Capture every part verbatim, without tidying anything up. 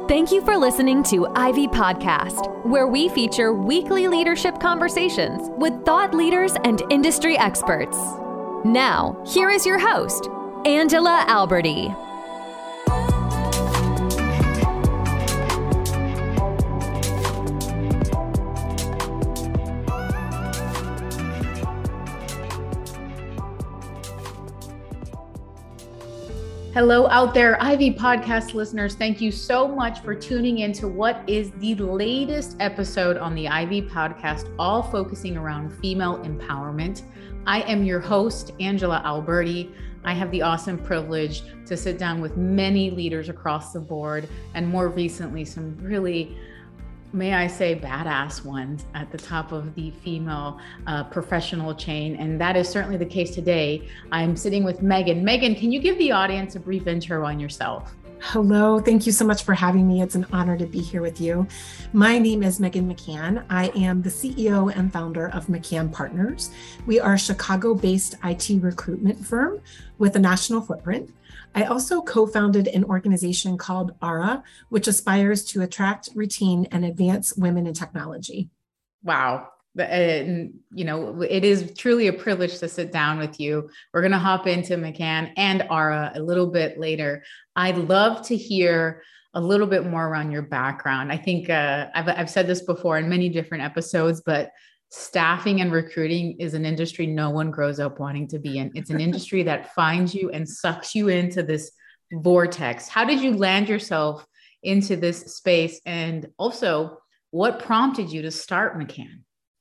Thank you for listening to Ivy Podcast, where we feature weekly leadership conversations with thought leaders and industry experts. Now, here is your host, Angela Alberti. Hello out there, Ivy Podcast listeners. Thank you so much for tuning in to what is the latest episode on the Ivy Podcast, all focusing around female empowerment. I am your host, Angela Alberti. I have the awesome privilege to sit down with many leaders across the board, and more recently, some really, may I say, badass ones at the top of the female uh, professional chain. And that is certainly the case today. I'm sitting with Megan. Megan, can you give the audience a brief intro on yourself? Hello, thank you so much for having me. It's an honor to be here with you. My name is Megan McCann. I am the C E O and founder of McCann Partners. We are a Chicago-based I T recruitment firm with a national footprint. I also co-founded an organization called Aura, which aspires to attract, retain, and advance women in technology. Wow. And, you know, it is truly a privilege to sit down with you. We're going to hop into McCann and Aura a little bit later. I'd love to hear a little bit more around your background. I think uh, I've, I've said this before in many different episodes, but staffing and recruiting is an industry no one grows up wanting to be in. It's an industry that finds you and sucks you into this vortex. How did you land yourself into this space? And also, what prompted you to start McCann?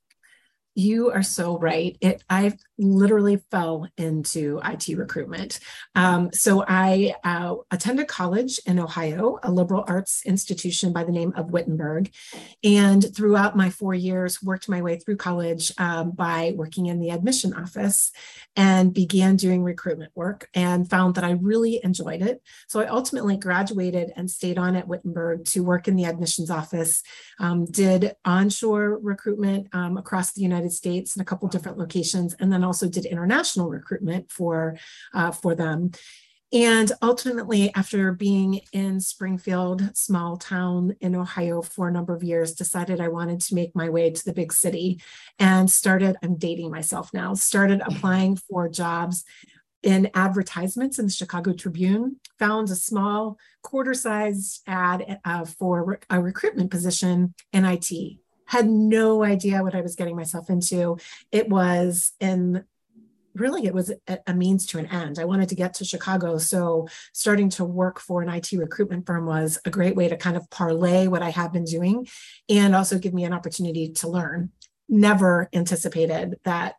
You are so right. It, I literally fell into I T recruitment. Um, so I uh, attended college in Ohio, a liberal arts institution by the name of Wittenberg. And throughout my four years, worked my way through college um, by working in the admission office and began doing recruitment work and found that I really enjoyed it. So I ultimately graduated and stayed on at Wittenberg to work in the admissions office, um, did onshore recruitment um, across the United States in a couple different locations, and then also did international recruitment for uh, for them. And ultimately, after being in Springfield, small town in Ohio for a number of years, decided I wanted to make my way to the big city and started, I'm dating myself now, started applying for jobs in advertisements in the Chicago Tribune, found a small quarter-sized ad uh, for a recruitment position in I T. Had no idea what I was getting myself into. It was in really, it was a, a means to an end. I wanted to get to Chicago. So starting to work for an I T recruitment firm was a great way to kind of parlay what I had been doing and also give me an opportunity to learn. Never anticipated that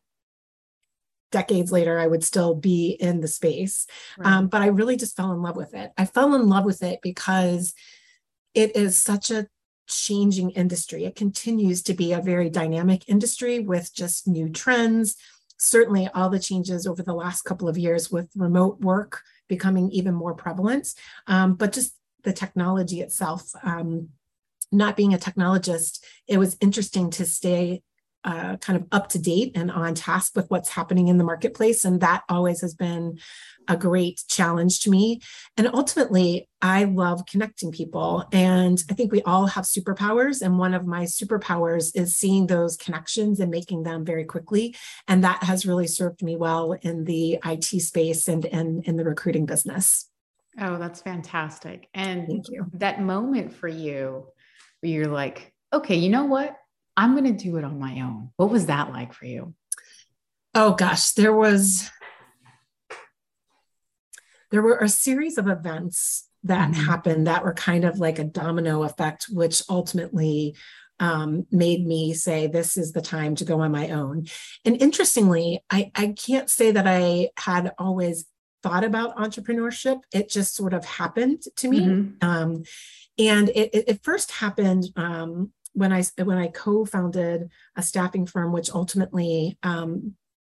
decades later, I would still be in the space. Right. Um, but I really just fell in love with it. I fell in love with it because it is such a changing industry. It continues to be a very dynamic industry with just new trends. Certainly all the changes over the last couple of years with remote work becoming even more prevalent, um, but just the technology itself. Um, not being a technologist, it was interesting to stay uh, kind of up to date and on task with what's happening in the marketplace. And that always has been a great challenge to me. And ultimately, I love connecting people. And I think we all have superpowers. And one of my superpowers is seeing those connections and making them very quickly. And that has really served me well in the I T space and, and in the recruiting business. Oh, that's fantastic. And thank you. That moment for you where you're like, okay, you know what? I'm going to do it on my own. What was that like for you? Oh gosh, there was, there were a series of events that mm-hmm. happened that were kind of like a domino effect, which ultimately um, made me say, this is the time to go on my own. And interestingly, I, I can't say that I had always thought about entrepreneurship. It just sort of happened to me. Mm-hmm. Um, and it, it, it first happened um, when I when I co-founded a staffing firm, which ultimately um,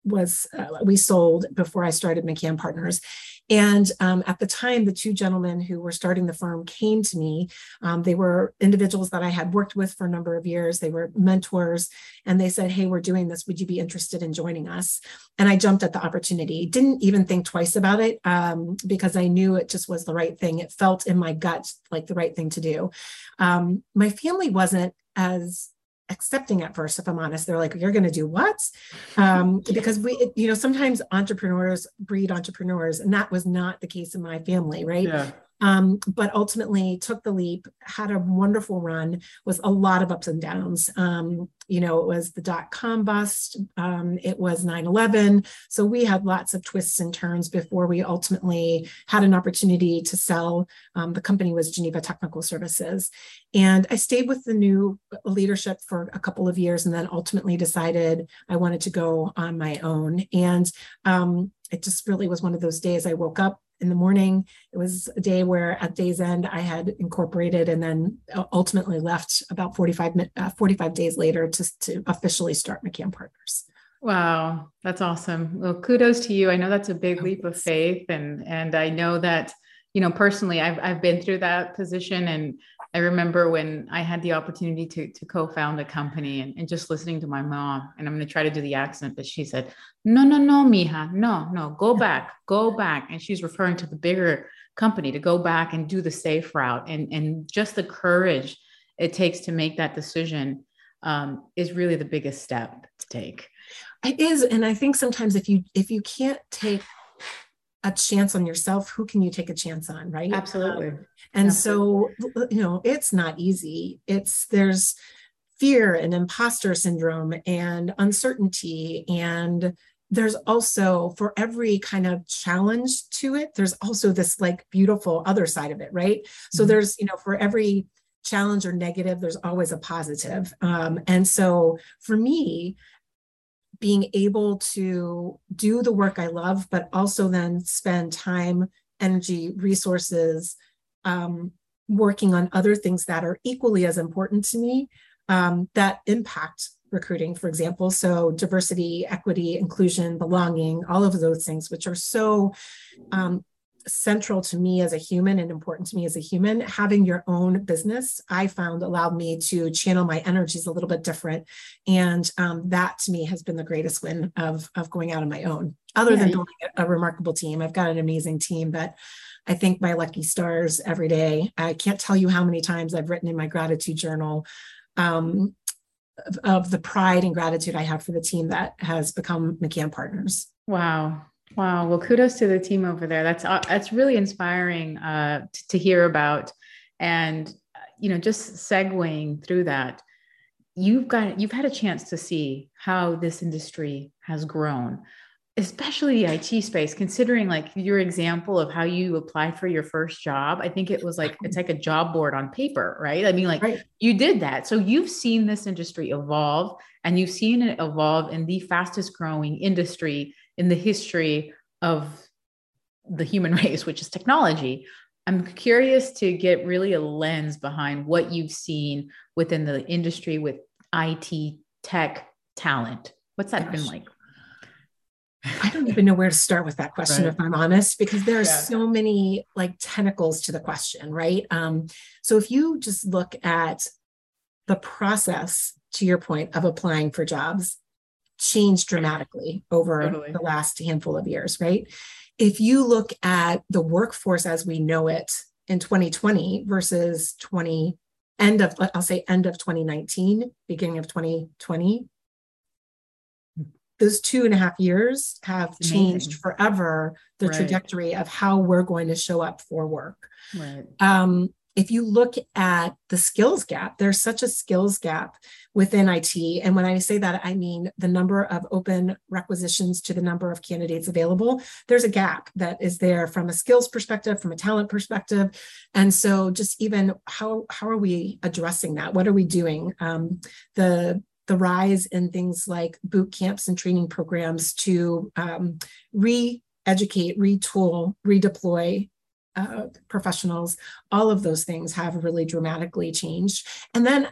was uh, we sold before I started McCann Partners. And um, at the time, the two gentlemen who were starting the firm came to me. Um, they were individuals that I had worked with for a number of years. They were mentors, and they said, "Hey, we're doing this. Would you be interested in joining us?" And I jumped at the opportunity. Didn't even think twice about it um, because I knew it just was the right thing. It felt in my gut like the right thing to do. Um, my family wasn't as accepting at first, if I'm honest. They're like, "You're going to do what?" Um, because we, you know, sometimes entrepreneurs breed entrepreneurs, and that was not the case in my family, right? Yeah. Um, but ultimately took the leap, had a wonderful run, was a lot of ups and downs. Um, you know, it was the dot-com bust, um, it was nine eleven. So we had lots of twists and turns before we ultimately had an opportunity to sell. Um, the company was Geneva Technical Services. And I stayed with the new leadership for a couple of years and then ultimately decided I wanted to go on my own. And um, it just really was one of those days I woke up in the morning. It was a day where at day's end I had incorporated and then ultimately left about forty-five, uh, forty-five days later to, to officially start McCann Partners. Wow, that's awesome. Well, kudos to you. I know that's a big leap of faith. And, and I know that, you know, personally, I've, I've been through that position. And I remember when I had the opportunity to, to co-found a company and, and just listening to my mom, and I'm going to try to do the accent, but she said, no, no, no, mija, no, no, go back, go back. And she's referring to the bigger company to go back and do the safe route. And, and just the courage it takes to make that decision um, is really the biggest step to take. It is. And I think sometimes if you, if you can't take a chance on yourself, who can you take a chance on? Right. Absolutely. Um, and Absolutely. so, you know, it's not easy. It's, there's fear and imposter syndrome and uncertainty. And there's also, for every kind of challenge to it, there's also this like beautiful other side of it. Right. So mm-hmm. there's, you know, for every challenge or negative, there's always a positive. Um, and so for me, being able to do the work I love, but also then spend time, energy, resources, um, working on other things that are equally as important to me, um, that impact recruiting, for example. So diversity, equity, inclusion, belonging, all of those things, which are so um, central to me as a human and important to me as a human. Having your own business, I found, allowed me to channel my energies a little bit different. And um, that to me has been the greatest win of, of going out on my own, other yeah, than building a, a remarkable team. I've got an amazing team that I thank my lucky stars every day. I can't tell you how many times I've written in my gratitude journal um, of, of the pride and gratitude I have for the team that has become McCann Partners. Wow. Wow. Well, kudos to the team over there. That's, uh, that's really inspiring uh, to, to hear about. And, you know, just segueing through that, you've got, you've had a chance to see how this industry has grown, especially the I T space, considering like your example of how you applied for your first job. I think it was like, it's like a job board on paper, right? I mean, like right. You did that. So you've seen this industry evolve, and you've seen it evolve in the fastest growing industry in the history of the human race, which is technology. I'm curious to get really a lens behind what you've seen within the industry with I T tech talent. What's that Gosh. been like? I don't even know where to start with that question, right. if I'm honest, because there are yeah. so many like tentacles to the question, right? Um, so if you just look at the process, to your point, of applying for jobs, changed dramatically over totally. the last handful of years, right? If you look at the workforce as we know it in twenty twenty versus twenty end of, I'll say end of twenty nineteen, beginning of twenty twenty, those two and a half years have changed forever the right. trajectory of how we're going to show up for work. Right. Um, if you look at the skills gap, there's such a skills gap within I T. And when I say that, I mean the number of open requisitions to the number of candidates available. There's a gap that is there from a skills perspective, from a talent perspective. And so just even how, how are we addressing that? What are we doing? Um, the the rise in things like boot camps and training programs to um, re-educate, retool, redeploy uh, professionals, all of those things have really dramatically changed. And then,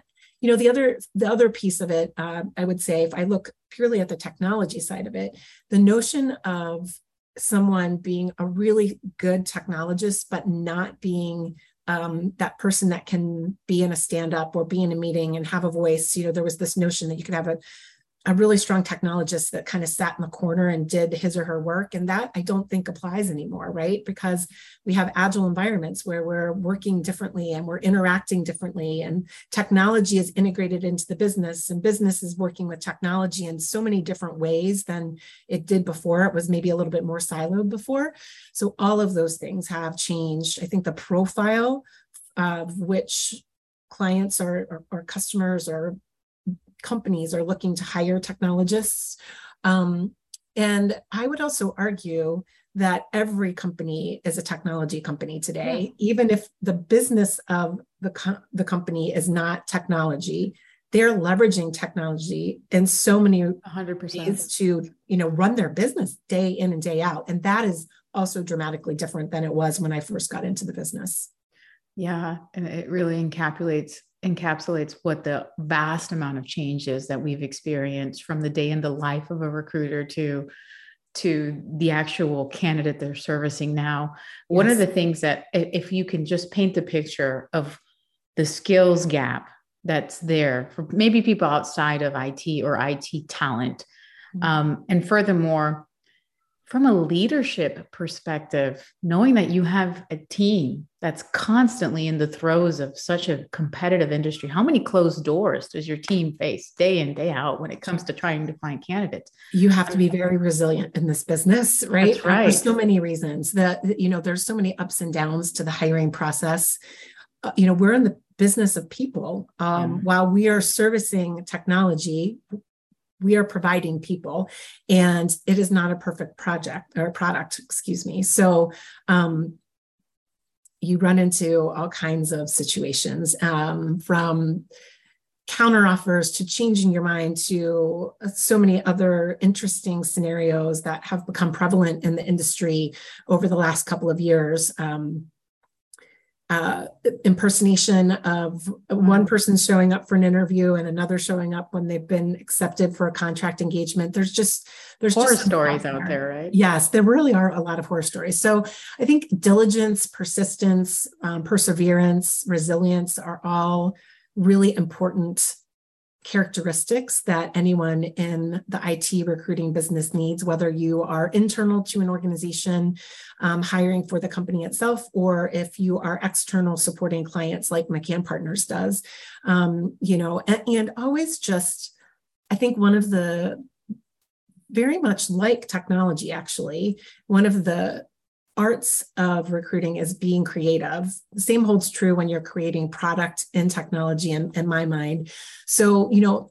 you know, the other, the other piece of it, uh, I would say, if I look purely at the technology side of it, the notion of someone being a really good technologist, but not being um, that person that can be in a stand-up or be in a meeting and have a voice. You know, there was this notion that you could have a, a really strong technologist that kind of sat in the corner and did his or her work. And that I don't think applies anymore, right? Because we have agile environments where we're working differently and we're interacting differently, and technology is integrated into the business, and business is working with technology in so many different ways than it did before. It was maybe a little bit more siloed before. So all of those things have changed. I think the profile of which clients or, or, or customers or companies are looking to hire technologists. Um, and I would also argue that every company is a technology company today, yeah. Even if the business of the, co- the company is not technology, they're leveraging technology in so many one hundred percent ways to, you know, run their business day in and day out. And that is also dramatically different than it was when I first got into the business. Yeah, and it really encapsulates encapsulates what the vast amount of change is that we've experienced from the day in the life of a recruiter to to the actual candidate they're servicing now. Yes. One of the things that, if you can just paint the picture of the skills gap that's there for maybe people outside of I T or I T talent, mm-hmm. um, and furthermore, from a leadership perspective, knowing that you have a team that's constantly in the throes of such a competitive industry, how many closed doors does your team face day in, day out when it comes to trying to find candidates? You have to be very resilient in this business, right? That's right. Uh, for so many reasons that, you know, there's so many ups and downs to the hiring process. Uh, you know, we're in the business of people. Um, yeah. While we are servicing technology, we are providing people, and it is not a perfect project or product, excuse me. So um, you run into all kinds of situations, um, from counteroffers to changing your mind to so many other interesting scenarios that have become prevalent in the industry over the last couple of years. Um, Uh, impersonation of one person showing up for an interview and another showing up when they've been accepted for a contract engagement. There's just, there's horror just stories out there, right? Yes, there really are a lot of horror stories. So I think diligence, persistence, um, perseverance, resilience are all really important characteristics that anyone in the I T recruiting business needs, whether you are internal to an organization, um, hiring for the company itself, or if you are external supporting clients like McCann Partners does. Um, you know, and, and always just, I think one of the, very much like technology, actually, one of the arts of recruiting is being creative. The same holds true when you're creating product in technology, in, in my mind. So, you know,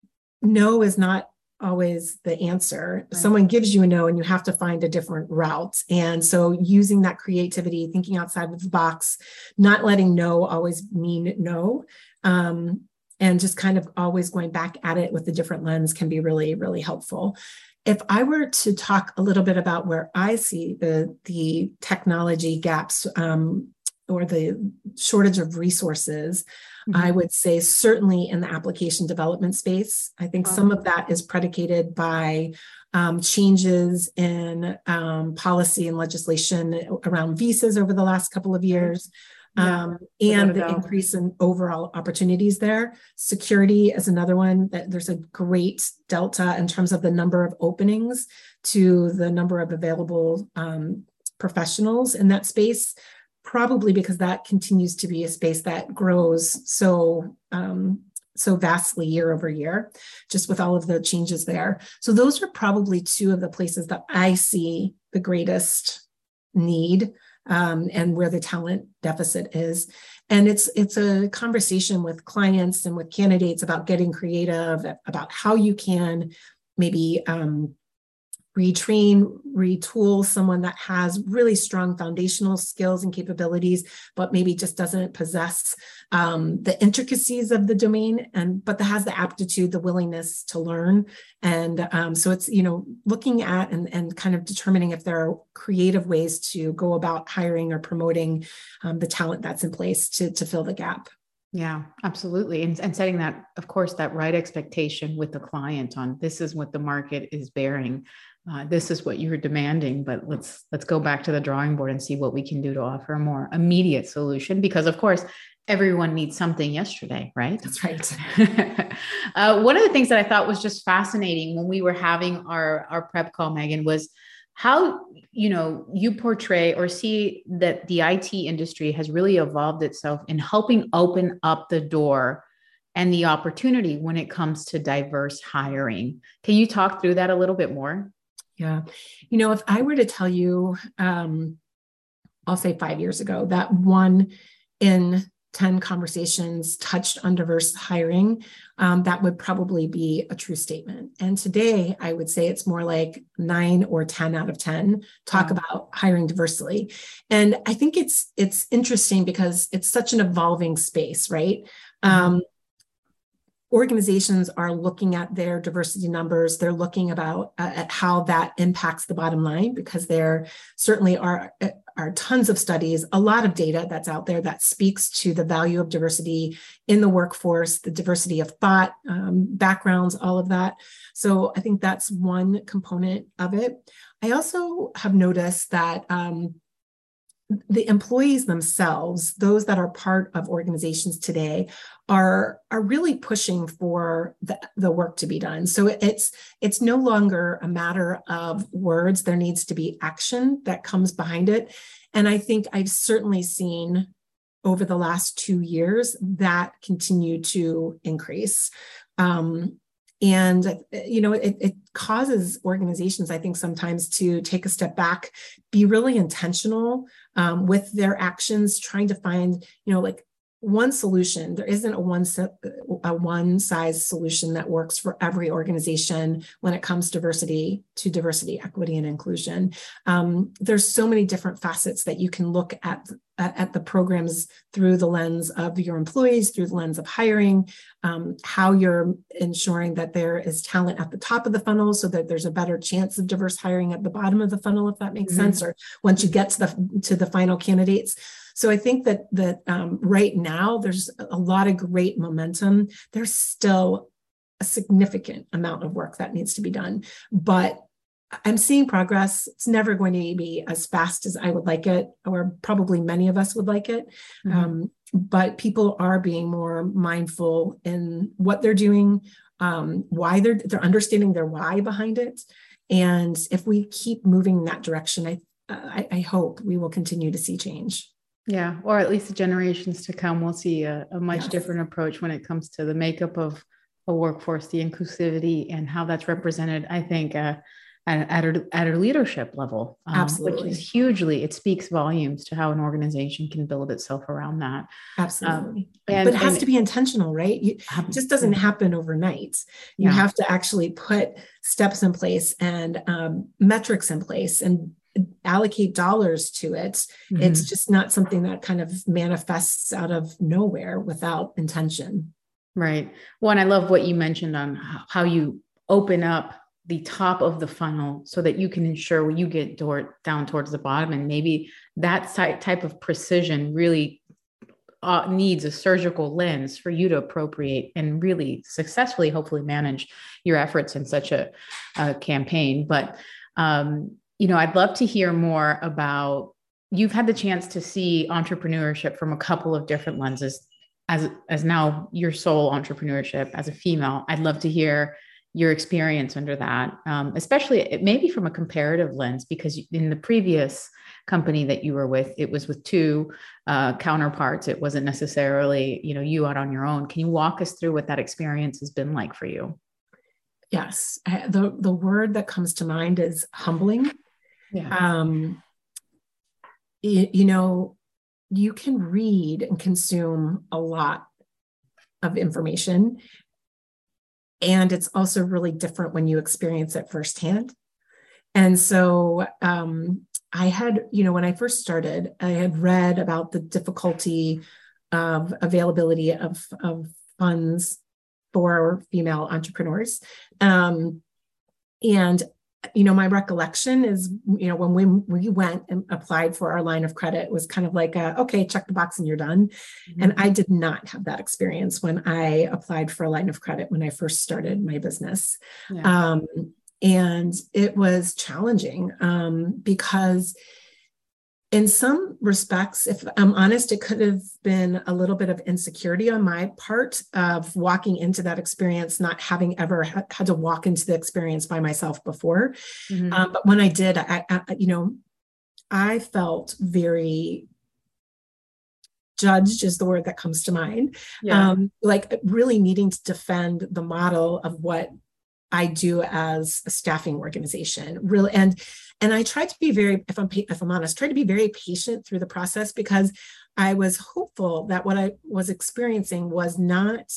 no is not always the answer. Right. Someone gives you a no and you have to find a different route. And so using that creativity, thinking outside of the box, not letting no always mean no, um, and just kind of always going back at it with a different lens can be really, really helpful. If I were to talk a little bit about where I see the, the technology gaps, um, or the shortage of resources, mm-hmm. I would say certainly in the application development space. I think wow. some of that is predicated by um, changes in um, policy and legislation around visas over the last couple of years. Yeah, um, and the increase in overall opportunities there. Security is another one that there's a great delta in terms of the number of openings to the number of available um, professionals in that space, probably because that continues to be a space that grows so um, so vastly year over year, just with all of the changes there. So those are probably two of the places that I see the greatest need. Um, and where the talent deficit is. And it's it's a conversation with clients and with candidates about getting creative, about how you can maybe um, retrain, retool someone that has really strong foundational skills and capabilities, but maybe just doesn't possess um, the intricacies of the domain, and but that has the aptitude, the willingness to learn. And um, so it's, you know, looking at and, and kind of determining if there are creative ways to go about hiring or promoting um, the talent that's in place to, to fill the gap. Yeah, absolutely. And, and setting that, of course, that right expectation with the client on this is what the market is bearing. Uh, this is what you're demanding, but let's, let's go back to the drawing board and see what we can do to offer a more immediate solution, because of course, everyone needs something yesterday, right? That's right. uh, one of the things that I thought was just fascinating when we were having our, our prep call, Megan, was how, you know, you portray or see that the I T industry has really evolved itself in helping open up the door and the opportunity when it comes to diverse hiring. Can you talk through that a little bit more? Yeah. You know, if I were to tell you, um, I'll say five years ago, that one in ten conversations touched on diverse hiring, um, that would probably be a true statement. And today I would say it's more like nine or ten out of ten talk wow. about hiring diversely. And I think it's, it's interesting because it's such an evolving space, right? Mm-hmm. Um, organizations are looking at their diversity numbers. They're looking about uh, at how that impacts the bottom line, because there certainly are, are tons of studies, a lot of data that's out there that speaks to the value of diversity in the workforce, the diversity of thought, um, backgrounds, all of that. So I think that's one component of it. I also have noticed that um, the employees themselves, those that are part of organizations today, are, are really pushing for the, the work to be done. So it's, it's no longer a matter of words. There needs to be action that comes behind it. And I think I've certainly seen over the last two years that continue to increase. Um, And, you know, it, it causes organizations, I think, sometimes to take a step back, be really intentional um, with their actions, trying to find, you know, like one solution. There isn't a one, a one size solution that works for every organization when it comes diversity to diversity, equity, and inclusion. Um, there's so many different facets that you can look at at the programs through the lens of your employees, through the lens of hiring, um, how you're ensuring that there is talent at the top of the funnel so that there's a better chance of diverse hiring at the bottom of the funnel, if that makes mm-hmm. sense, or once you get to the to the final candidates. So I think that that um, right now there's a lot of great momentum. There's still a significant amount of work that needs to be done, but I'm seeing progress. It's never going to be as fast as I would like it, or probably many of us would like it. Mm-hmm. Um, but people are being more mindful in what they're doing, um, why they're they're understanding their why behind it. And if we keep moving in that direction, I I, I hope we will continue to see change. Yeah, or at least the generations to come will see a, a much yes. different approach when it comes to the makeup of a workforce, the inclusivity, and how that's represented. I think. Uh, At, at, a, at a leadership level, um, absolutely, which is hugely, it speaks volumes to how an organization can build itself around that. Absolutely. Um, and, but it has and, to be intentional, right? You, it just doesn't happen overnight. You yeah. have to actually put steps in place and um, metrics in place and allocate dollars to it. Mm-hmm. It's just not something that kind of manifests out of nowhere without intention. Right. Well, and I love what you mentioned on how you open up the top of the funnel so that you can ensure when you get door, down towards the bottom, and maybe that type of precision really uh, needs a surgical lens for you to appropriate and really successfully, hopefully manage your efforts in such a, a campaign. But, um, you know, I'd love to hear more about, you've had the chance to see entrepreneurship from a couple of different lenses as, as now your sole entrepreneurship as a female. I'd love to hear your experience under that, um, especially maybe from a comparative lens, because in the previous company that you were with, it was with two uh, counterparts. It wasn't necessarily, you know, you out on your own. Can you walk us through what that experience has been like for you? Yes. I, the, the word that comes to mind is humbling. Yeah. Um, you, you know, you can read and consume a lot of information, and it's also really different when you experience it firsthand. And so um, I had, you know, when I first started, I had read about the difficulty of availability of, of funds for female entrepreneurs. Um, and you know, my recollection is, you know, when we, we went and applied for our line of credit, it was kind of like, a, okay, check the box and you're done. Mm-hmm. And I did not have that experience when I applied for a line of credit when I first started my business. Yeah. Um, and it was challenging um, because in some respects, if I'm honest, it could have been a little bit of insecurity on my part of walking into that experience, not having ever ha- had to walk into the experience by myself before. Mm-hmm. Um, but when I did, I, I, you know, I felt very judged is the word that comes to mind. Yeah. Um, like really needing to defend the model of what I do as a staffing organization, really. And, and I tried to be very, if I'm, if I'm honest, try to be very patient through the process because I was hopeful that what I was experiencing was not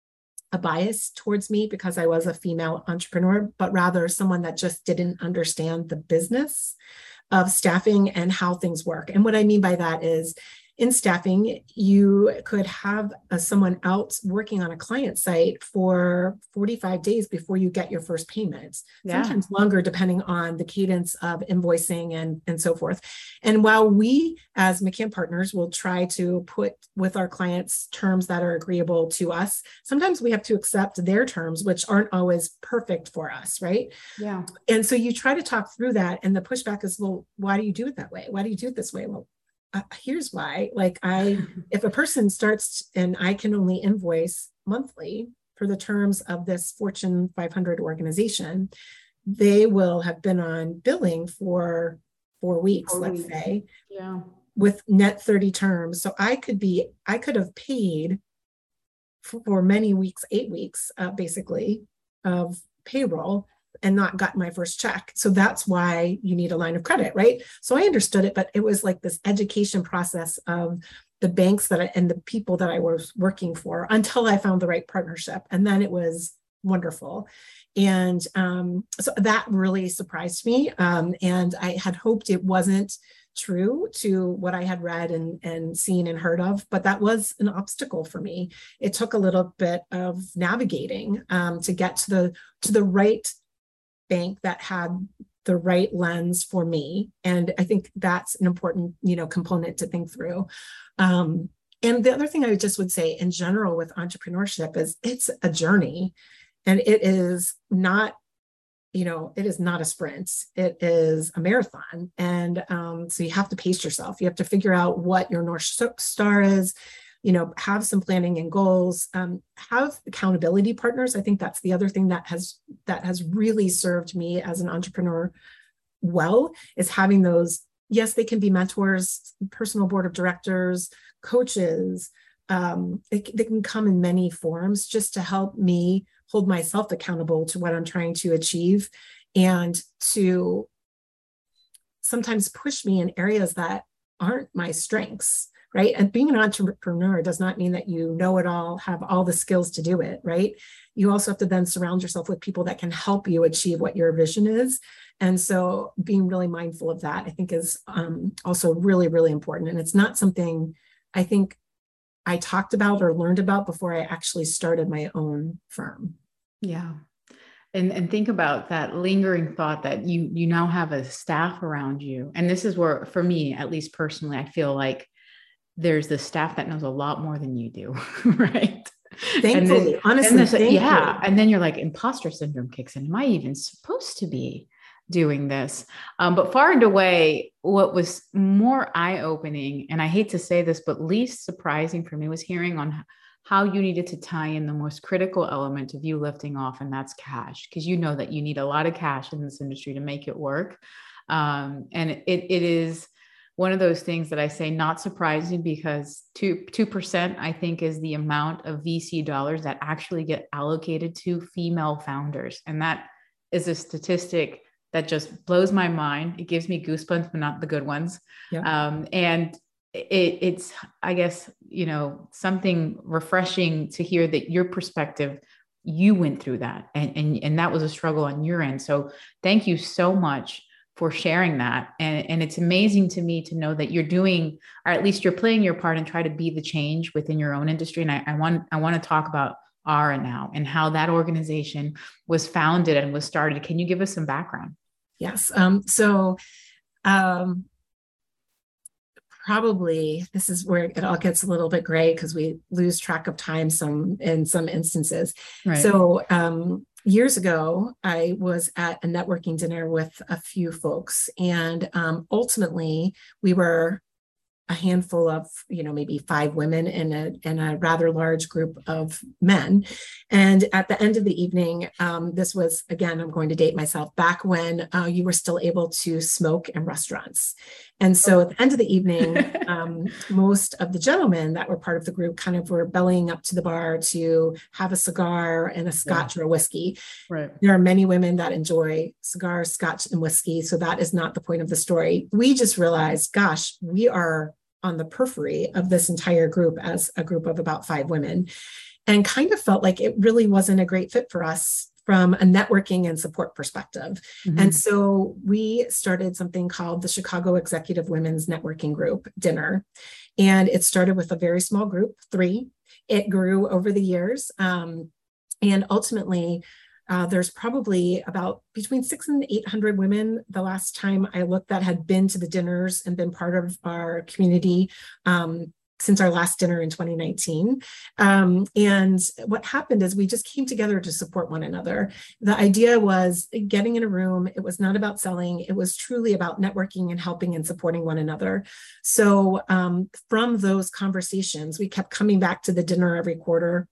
a bias towards me because I was a female entrepreneur, but rather someone that just didn't understand the business of staffing and how things work. And what I mean by that is, in staffing, you could have uh, someone else working on a client site for forty-five days before you get your first payments, yeah. sometimes longer, depending on the cadence of invoicing and, and so forth. And while we as McCann Partners will try to put with our clients terms that are agreeable to us, sometimes we have to accept their terms, which aren't always perfect for us, right? Yeah. And so you try to talk through that, and the pushback is, well, why do you do it that way? Why do you do it this way? Well, Uh, here's why. Like I, if a person starts and I can only invoice monthly for the terms of this Fortune five hundred organization, they will have been on billing for four weeks, four let's weeks. say, yeah, with net thirty terms. So I could be, I could have paid for, for many weeks, eight weeks, uh, basically, of payroll and not got my first check. So that's why you need a line of credit, right? So I understood it, but it was like this education process of the banks that I, and the people that I was working for until I found the right partnership. And then it was wonderful. And um, so that really surprised me. Um, and I had hoped it wasn't true to what I had read and, and seen and heard of, but that was an obstacle for me. It took a little bit of navigating um, to get to the to the right bank that had the right lens for me. And I think that's an important, you know, component to think through. Um, and the other thing I just would say in general with entrepreneurship is it's a journey, and it is not, you know, it is not a sprint. It is a marathon. And um, so you have to pace yourself. You have to figure out what your North Star is, you know, have some planning and goals, um, have accountability partners. I think that's the other thing that has that has really served me as an entrepreneur well, is having those. Yes, they can be mentors, personal board of directors, coaches. Um, they, they can come in many forms just to help me hold myself accountable to what I'm trying to achieve, and to sometimes push me in areas that aren't my strengths. Right. And being an entrepreneur does not mean that you know it all, have all the skills to do it. Right. You also have to then surround yourself with people that can help you achieve what your vision is. And so being really mindful of that, I think, is um, also really, really important. And it's not something I think I talked about or learned about before I actually started my own firm. Yeah. And, and think about that lingering thought that you, you now have a staff around you. And this is where, for me, at least personally, I feel like there's the staff that knows a lot more than you do, right? Thankfully, then, honestly, this, thankfully. yeah. And then you're like, imposter syndrome kicks in. Am I even supposed to be doing this? Um, but far and away, what was more eye-opening, and I hate to say this, but least surprising for me, was hearing on how you needed to tie in the most critical element of you lifting off, and that's cash, because you know that you need a lot of cash in this industry to make it work. Um, and it, it is one of those things that I say not surprising, because two, 2% I think is the amount of V C dollars that actually get allocated to female founders. And that is a statistic that just blows my mind. It gives me goosebumps, but not the good ones. Yeah. Um, and it, it's, I guess, you know, something refreshing to hear that your perspective, you went through that, and, and, and that was a struggle on your end. So thank you so much for sharing that. And, and it's amazing to me to know that you're doing, or at least you're playing your part and try to be the change within your own industry. And I, I want, I want to talk about Aura now and how that organization was founded and was started. Can you give us some background? Yes. Um, so um, probably this is where it all gets a little bit gray because we lose track of time some in some instances. Right. So um, years ago, I was at a networking dinner with a few folks, and um, ultimately we were a handful of, you know, maybe five women in a, in a rather large group of men. And at the end of the evening, um, this was, again, I'm going to date myself, back when uh, you were still able to smoke in restaurants. And so at the end of the evening, um, most of the gentlemen that were part of the group kind of were bellying up to the bar to have a cigar and a scotch, yeah, or a whiskey. Right. There are many women that enjoy cigars, scotch, and whiskey. So that is not the point of the story. We just realized, gosh, we are on the periphery of this entire group as a group of about five women, and kind of felt like it really wasn't a great fit for us from a networking and support perspective. Mm-hmm. And so we started something called the Chicago Executive Women's Networking Group Dinner. And it started with a very small group, three. It grew over the years. Um, and ultimately, Uh, there's probably about between six and eight hundred women the last time I looked that had been to the dinners and been part of our community um, since our last dinner in twenty nineteen. Um, and what happened is we just came together to support one another. The idea was getting in a room. It was not about selling. It was truly about networking and helping and supporting one another. So um, from those conversations, we kept coming back to the dinner every quarter.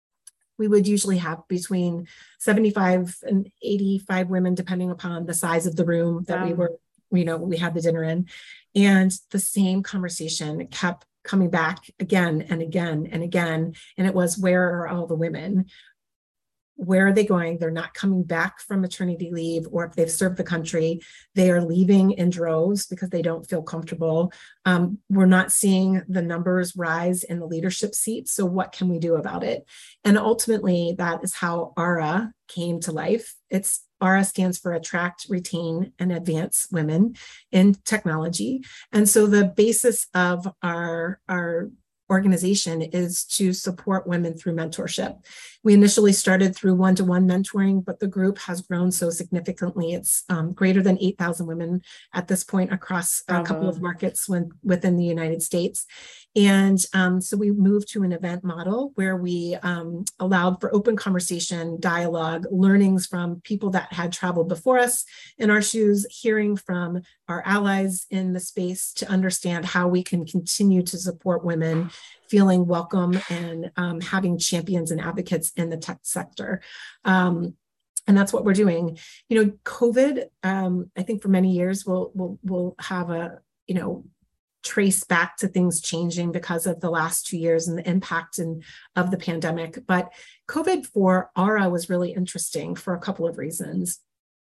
We would usually have between seventy-five and eighty-five women, depending upon the size of the room that wow. we were, you know, we had the dinner in. And the same conversation kept coming back again and again and again. And it was, where are all the women? Where are they going? They're not coming back from maternity leave, or if they've served the country, they are leaving in droves because they don't feel comfortable. Um, we're not seeing the numbers rise in the leadership seats. So what can we do about it? And ultimately, that is how A R A came to life. It's A R A stands for Attract, Retain, and Advance Women in Technology. And so the basis of our, our organization is to support women through mentorship. We initially started through one-to-one mentoring, but the group has grown so significantly. It's um, greater than eight thousand women at this point across a uh-huh. couple of markets when, within the United States. And um, so we moved to an event model where we um, allowed for open conversation, dialogue, learnings from people that had traveled before us in our shoes, hearing from our allies in the space to understand how we can continue to support women feeling welcome and um, having champions and advocates in the tech sector. Um, and that's what we're doing. You know, COVID, um, I think for many years, we'll, we'll, we'll have a, you know, trace back to things changing because of the last two years and the impact and, of the pandemic. But COVID for A R A was really interesting for a couple of reasons.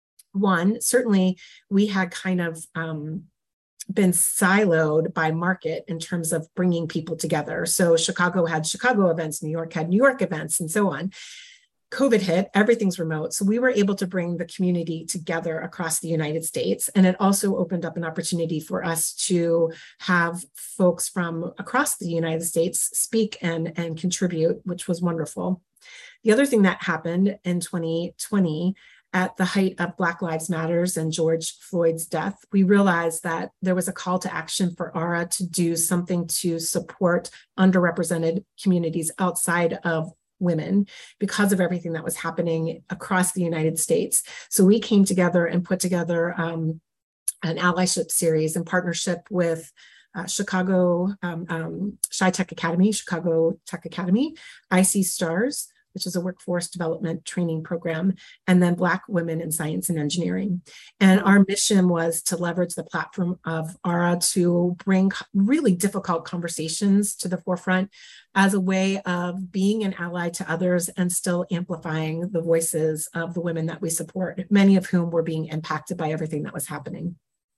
One, certainly we had kind of um, been siloed by market in terms of bringing people together. So Chicago had Chicago events, New York had New York events, and so on. COVID hit, everything's remote. So we were able to bring the community together across the United States. And it also opened up an opportunity for us to have folks from across the United States speak and, and contribute, which was wonderful. The other thing that happened in twenty twenty, at the height of Black Lives Matters and George Floyd's death, we realized that there was a call to action for A R A to do something to support underrepresented communities outside of women because of everything that was happening across the United States. So we came together and put together um, an allyship series in partnership with uh, Chicago um, um, Chi Tech Academy, Chicago Tech Academy, I C STARS, which is a workforce development training program, and then Black Women in Science and Engineering. And our mission was to leverage the platform of A R A to bring really difficult conversations to the forefront as a way of being an ally to others and still amplifying the voices of the women that we support, many of whom were being impacted by everything that was happening.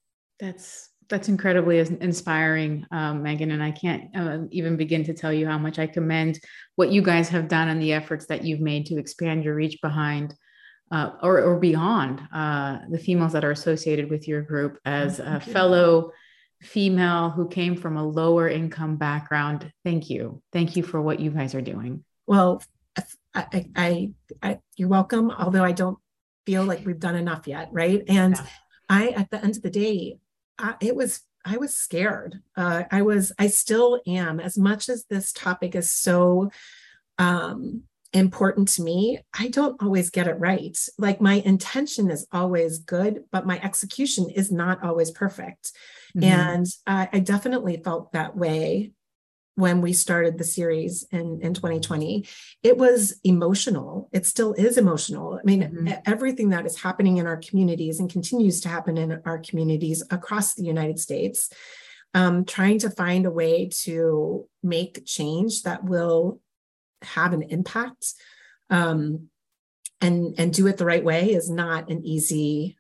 That's That's incredibly inspiring, um, Megan. And I can't uh, even begin to tell you how much I commend what you guys have done and the efforts that you've made to expand your reach behind uh, or, or beyond uh, the females that are associated with your group. As a fellow female who came from a lower income background, thank you. Thank you for what you guys are doing. Well, I, I, I, you're welcome, although I don't feel like we've done enough yet, right? And yeah. I, at the end of the day, I, it was, I was scared. Uh, I was, I still am, as much as this topic is so um, important to me. I don't always get it right. Like my intention is always good, but my execution is not always perfect. Mm-hmm. And uh, I definitely felt that way when we started the series in, in twenty twenty. It was emotional. It still is emotional. I mean, mm-hmm. everything that is happening in our communities and continues to happen in our communities across the United States, um, trying to find a way to make change that will have an impact um, and, and do it the right way is not an easy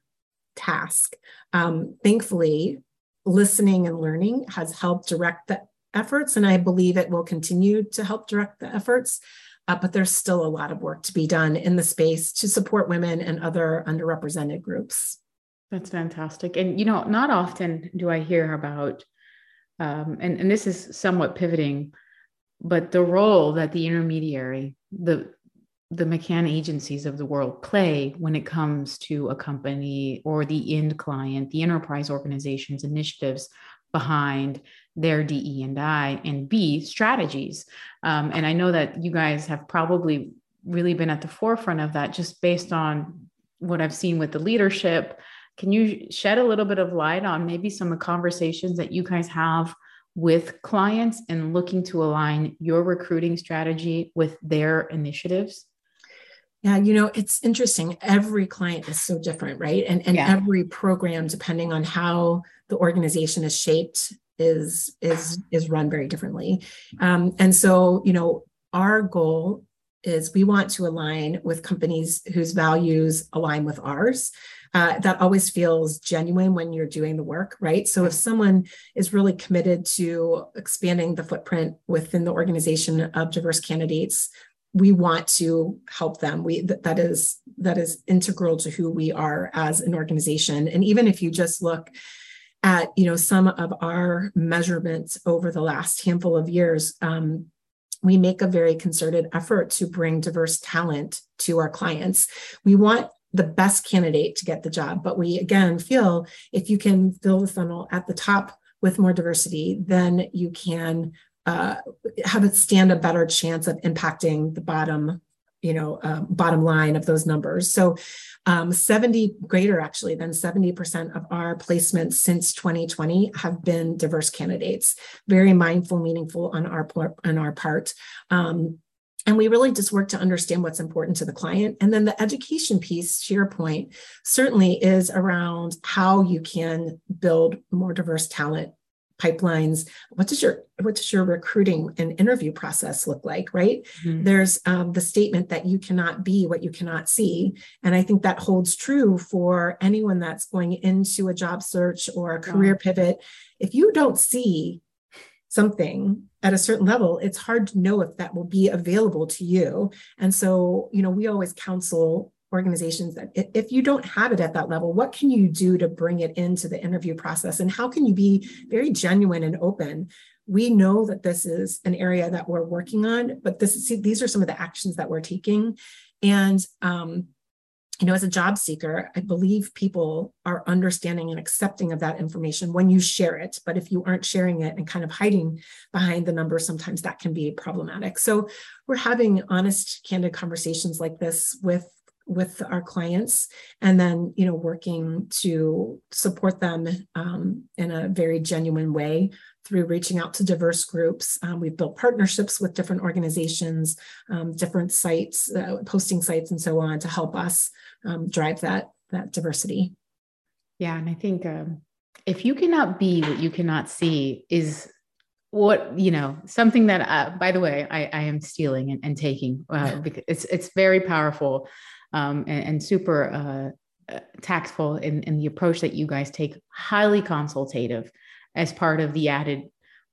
task. Um, thankfully, listening and learning has helped direct the efforts, and I believe it will continue to help direct the efforts, uh, but there's still a lot of work to be done in the space to support women and other underrepresented groups. That's fantastic. And, you know, not often do I hear about, um, and, and this is somewhat pivoting, but the role that the intermediary, the the McCann agencies of the world play when it comes to a company or the end client, the enterprise organization's initiatives behind their D E and I and B strategies. Um, and I know that you guys have probably really been at the forefront of that just based on what I've seen with the leadership. Can you shed a little bit of light on maybe some of the conversations that you guys have with clients and looking to align your recruiting strategy with their initiatives? Yeah, you know, it's interesting. Every client is so different, right? And, and yeah. every program, depending on how the organization is shaped, is, is, is run very differently. Um, and so, you know, our goal is we want to align with companies whose values align with ours. Uh, that always feels genuine when you're doing the work, right? So if someone is really committed to expanding the footprint within the organization of diverse candidates, we want to help them. We th- that is that is integral to who we are as an organization. And even if you just look at, you know, some of our measurements over the last handful of years, um, we make a very concerted effort to bring diverse talent to our clients. We want the best candidate to get the job, but we again feel if you can fill the funnel at the top with more diversity, then you can uh, have it stand a better chance of impacting the bottom, you know, uh, bottom line of those numbers. So um, seventy greater actually than seventy percent of our placements since twenty twenty have been diverse candidates. Very mindful, meaningful on our, on our part. Um, And we really just work to understand what's important to the client. And then the education piece, to your point, certainly is around how you can build more diverse talent pipelines. What does your what does your recruiting and interview process look like, right? Mm-hmm. There's um, the statement that you cannot be what you cannot see. And I think that holds true for anyone that's going into a job search or a career wow. pivot. If you don't see something at a certain level, it's hard to know if that will be available to you. And so, you know, we always counsel organizations that if you don't have it at that level, what can you do to bring it into the interview process? And how can you be very genuine and open? We know that this is an area that we're working on, but this is, these are some of the actions that we're taking. And, um, you know, as a job seeker, I believe people are understanding and accepting of that information when you share it. But if you aren't sharing it and kind of hiding behind the numbers, sometimes that can be problematic. So we're having honest, candid conversations like this with, with our clients, and then, you know, working to support them um, in a very genuine way through reaching out to diverse groups. Um, we've built partnerships with different organizations, um, different sites, uh, posting sites, and so on to help us um, drive that, that diversity. Yeah. And I think um, if you cannot be what you cannot see is what, you know, something that, uh, by the way, I, I am stealing and, and taking uh, because it's, it's very powerful um, and, and super uh, tactful in, in the approach that you guys take, highly consultative, as part of the added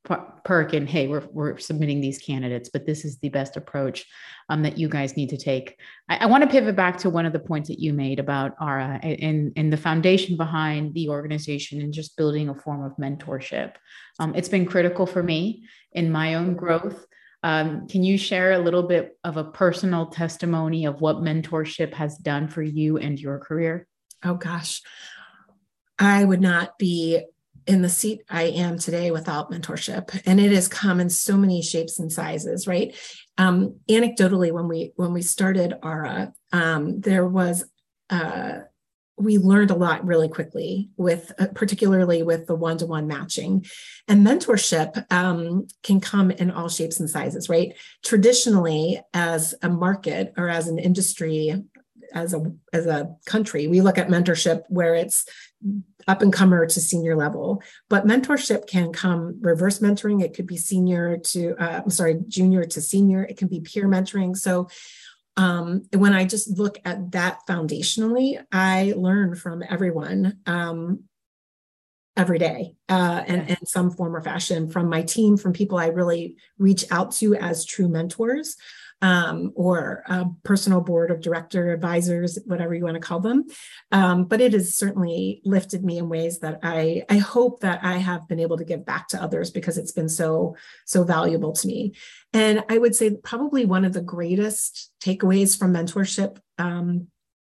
perk. And hey, we're, we're submitting these candidates, but this is the best approach um, that you guys need to take. I, I want to pivot back to one of the points that you made about our, uh, and, and the foundation behind the organization and just building a form of mentorship. Um, it's been critical for me in my own growth. Um, can you share a little bit of a personal testimony of what mentorship has done for you and your career? Oh gosh. I would not be in the seat I am today without mentorship. And it has come in so many shapes and sizes, right? Um, anecdotally, when we when we started Aura, um, there was, uh, we learned a lot really quickly with, uh, particularly with the one-to-one matching. And mentorship um, can come in all shapes and sizes, right? Traditionally, as a market or as an industry, as a as a country, we look at mentorship where it's up and comer to senior level, but mentorship can come reverse mentoring. It could be senior to, uh, I'm sorry, junior to senior. It can be peer mentoring. So um, when I just look at that foundationally, I learn from everyone um, every day uh, and in some form or fashion, from my team, from people I really reach out to as true mentors. Um, or a personal board of director advisors, whatever you want to call them. Um, but it has certainly lifted me in ways that I, I hope that I have been able to give back to others, because it's been so, so valuable to me. And I would say probably one of the greatest takeaways from mentorship um,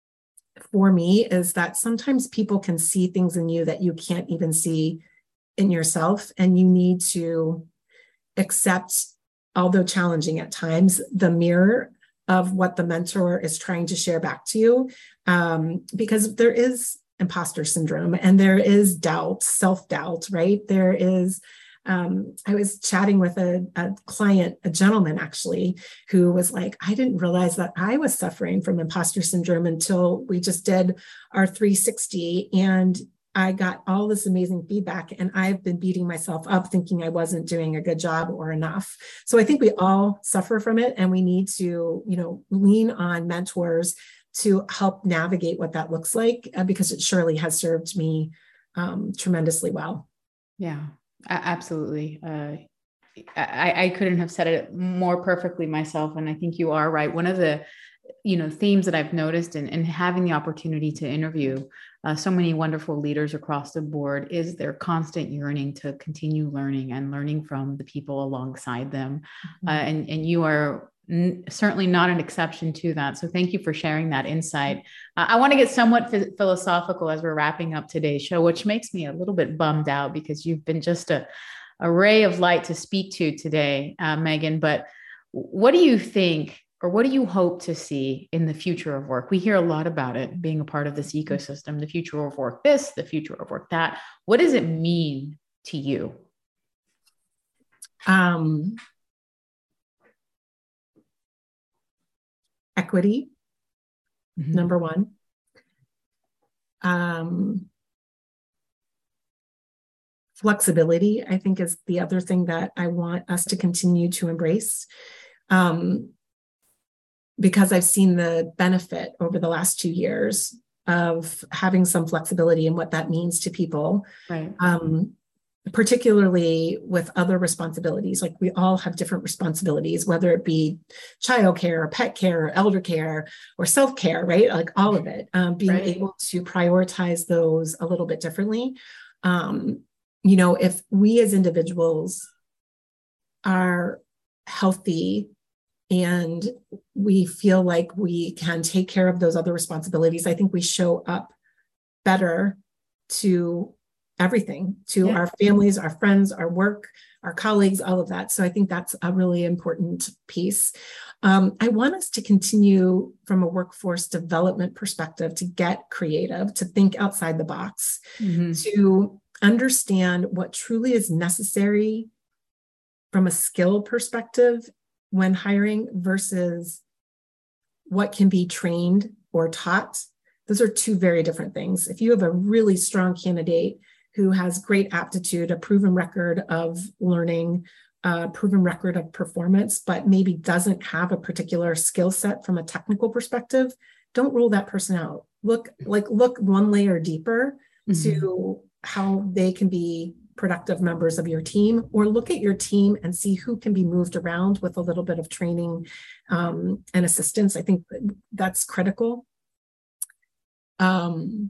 for me is that sometimes people can see things in you that you can't even see in yourself. And you need to accept, although challenging at times, the mirror of what the mentor is trying to share back to you. Um, because there is imposter syndrome and there is doubt, self-doubt, right? There is, um, I was chatting with a, a client, a gentleman actually, who was like, I didn't realize that I was suffering from imposter syndrome until we just did our three sixty, and I got all this amazing feedback, and I've been beating myself up thinking I wasn't doing a good job or enough. So I think we all suffer from it, and we need to, you know, lean on mentors to help navigate what that looks like, uh, because it surely has served me um, tremendously well. Yeah, absolutely. Uh, I, I couldn't have said it more perfectly myself. And I think you are right. One of the, you know, themes that I've noticed in, in having the opportunity to interview uh, so many wonderful leaders across the board is their constant yearning to continue learning and learning from the people alongside them. Mm-hmm. Uh, and, and you are n- certainly not an exception to that. So thank you for sharing that insight. Uh, I want to get somewhat f- philosophical as we're wrapping up today's show, which makes me a little bit bummed out because you've been just a, a ray of light to speak to today, uh, Megan. But what do you think, or what do you hope to see in the future of work? We hear a lot about it being a part of this ecosystem, the future of work this, the future of work that. What does it mean to you? Um, equity, mm-hmm. number one. Um, flexibility, I think, is the other thing that I want us to continue to embrace. Um, because I've seen the benefit over the last two years of having some flexibility and what that means to people, right? Um, particularly with other responsibilities. Like, we all have different responsibilities, whether it be childcare or pet care or elder care or self-care, right? Like all of it, um, being right. able to prioritize those a little bit differently. Um, you know, if we as individuals are healthy and we feel like we can take care of those other responsibilities, I think we show up better to everything, to yeah. our families, our friends, our work, our colleagues, all of that. So I think that's a really important piece. Um, I want us to continue from a workforce development perspective to get creative, to think outside the box, mm-hmm. to understand what truly is necessary from a skill perspective when hiring versus what can be trained or taught. Those are two very different things. If you have a really strong candidate who has great aptitude, a proven record of learning, a proven record of performance, but maybe doesn't have a particular skill set from a technical perspective, don't rule that person out. Look, like look one layer deeper mm-hmm. to how they can be productive members of your team, or look at your team and see who can be moved around with a little bit of training um, and assistance. I think that's critical. Um,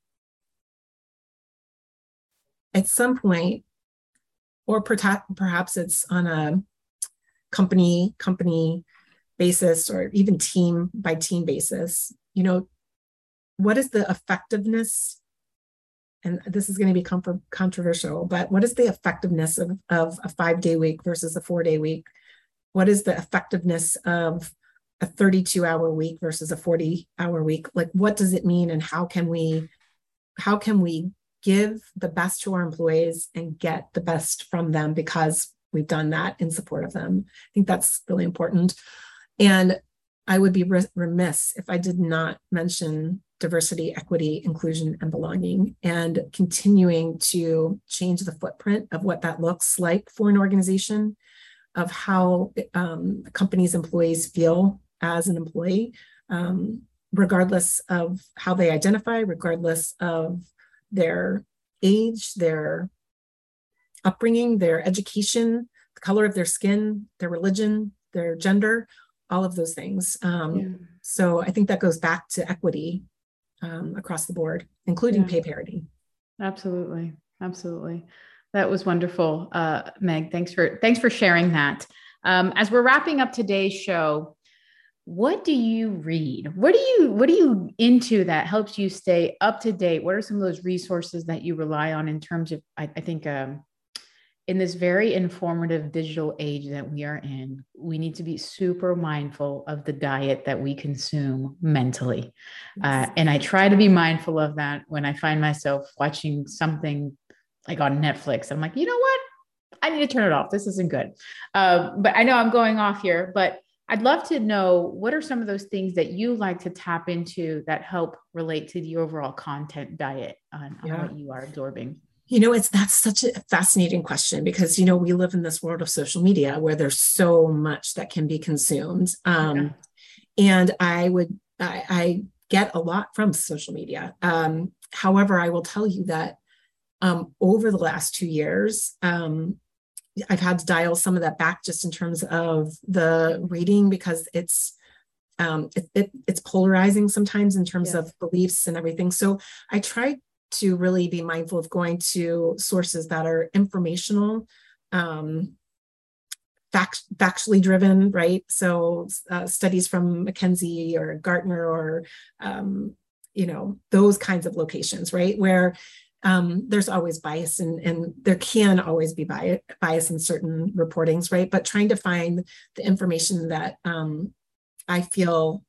at some point, or perhaps it's on a company company basis, or even team by team basis, you know, what is the effectiveness and this is going to be comfort, controversial, but what is the effectiveness of, of a five day week versus a four day week? What is the effectiveness of a thirty-two hour week versus a forty hour week? Like, what does it mean? And how can we, how can we give the best to our employees and get the best from them because we've done that in support of them? I think that's really important. And I would be remiss if I did not mention diversity, equity, inclusion, and belonging, and continuing to change the footprint of what that looks like for an organization, of how um, a company's employees feel as an employee, um, regardless of how they identify, regardless of their age, their upbringing, their education, the color of their skin, their religion, their gender, all of those things. Um, yeah. So I think that goes back to equity um, across the board, including yeah. pay parity. Absolutely. Absolutely. That was wonderful. Uh, Meg, thanks for, thanks for sharing that. Um, as we're wrapping up today's show, what do you read? What do you, what are you into that helps you stay up to date? What are some of those resources that you rely on in terms of, I, I think, um, in this very informative digital age that we are in, we need to be super mindful of the diet that we consume mentally. Yes. Uh, and I try to be mindful of that when I find myself watching something like on Netflix. I'm like, you know what? I need to turn it off. This isn't good. Uh, but I know I'm going off here, but I'd love to know, what are some of those things that you like to tap into that help relate to the overall content diet on, on yeah. what you are absorbing? You know, it's, that's such a fascinating question because, you know, we live in this world of social media where there's so much that can be consumed. Um, yeah. And I would, I, I get a lot from social media. Um, however, I will tell you that um, over the last two years, um, I've had to dial some of that back just in terms of the reading because it's, um, it, it, it's polarizing sometimes in terms yeah. of beliefs and everything. So I try to really be mindful of going to sources that are informational, um, fact, factually driven, right? So uh, studies from McKinsey or Gartner or, um, you know, those kinds of locations, right? Where um, there's always bias and, and there can always be bias, bias in certain reportings, right? But trying to find the information that um, I feel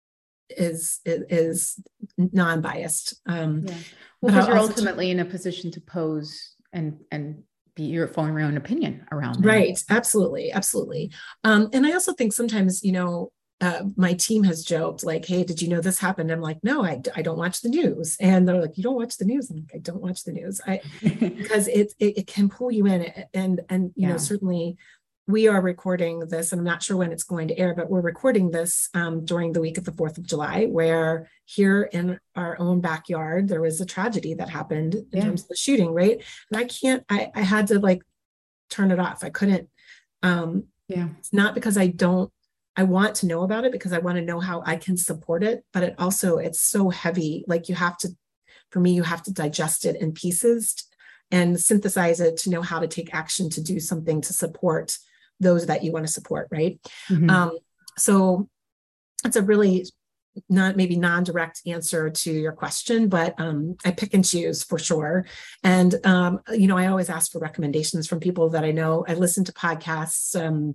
is, is, is non-biased. Um, yeah. Well, because you're ultimately in a position to pose and, and be your forming your own opinion around that. Right. Absolutely. Absolutely. Um, and I also think sometimes, you know, uh, my team has joked like, hey, did you know this happened? I'm like, no, I, I don't watch the news. And they're like, you don't watch the news? I'm like, I don't watch the news. I, because it, it, it can pull you in and, and, you yeah. know, certainly we are recording this, and I'm not sure when it's going to air, but we're recording this um, during the week of the fourth of July, where here in our own backyard, there was a tragedy that happened in yeah. terms of the shooting, right? And I can't, I, I had to like turn it off. I couldn't, um, yeah. It's not because I don't, I want to know about it because I want to know how I can support it, but it also, it's so heavy. Like you have to, for me, you have to digest it in pieces and synthesize it to know how to take action to do something to support those that you want to support, right? Mm-hmm. Um, so it's a really not maybe non-direct answer to your question, but um, I pick and choose for sure. And, um, you know, I always ask for recommendations from people that I know. I listen to podcasts. Um,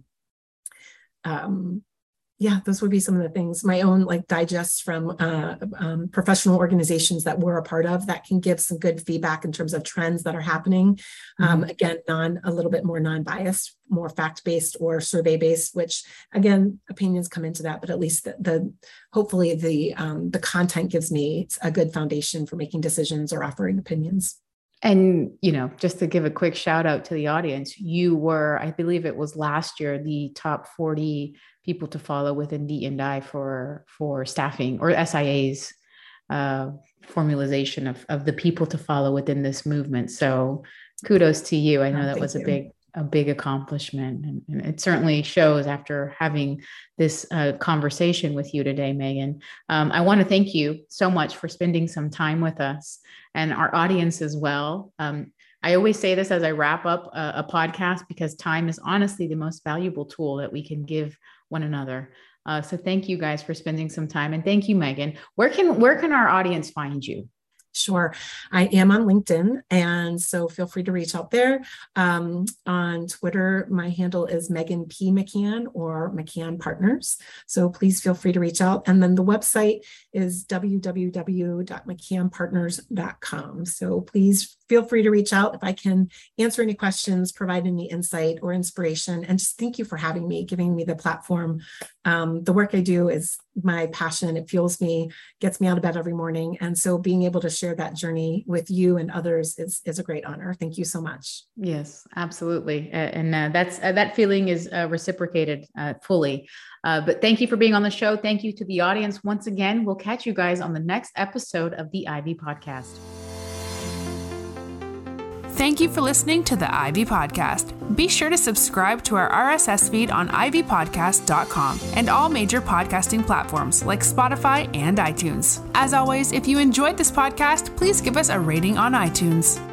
um, yeah, those would be some of the things. My own like digests from uh, um, professional organizations that we're a part of that can give some good feedback in terms of trends that are happening. Mm-hmm. Um, again, non a little bit more non-biased, more fact-based or survey-based, which again, opinions come into that, but at least the, the hopefully the um, the content gives me a good foundation for making decisions or offering opinions. And, you know, just to give a quick shout out to the audience, you were, I believe it was last year, the top forty people to follow within D and I for, for staffing or S I A's uh, formalization of, of the people to follow within this movement. So kudos to you. I know oh, that was a you. big, a big accomplishment. And, and it certainly shows after having this uh, conversation with you today, Megan. Um, I want to thank you so much for spending some time with us and our audience as well. Um, I always say this as I wrap up a, a podcast because time is honestly the most valuable tool that we can give one another. Uh, so thank you guys for spending some time. And thank you, Megan. Where can, where can our audience find you? Sure. I am on LinkedIn, and so feel free to reach out there. Um, on Twitter, my handle is Megan P. McCann or McCann Partners. So please feel free to reach out. And then the website is w w w dot mccann partners dot com. So please feel free to reach out if I can answer any questions, provide any insight or inspiration. And just thank you for having me, giving me the platform. Um, the work I do is my passion. It fuels me, gets me out of bed every morning. And so being able to share that journey with you and others is, is a great honor. Thank you so much. Yes, absolutely. Uh, and uh, that's uh, that feeling is uh, reciprocated uh, fully. Uh, but thank you for being on the show. Thank you to the audience. Once again, we'll catch you guys on the next episode of the Ivy Podcast. Thank you for listening to the Ivy Podcast. Be sure to subscribe to our R S S feed on ivy podcast dot com and all major podcasting platforms like Spotify and iTunes. As always, if you enjoyed this podcast, please give us a rating on iTunes.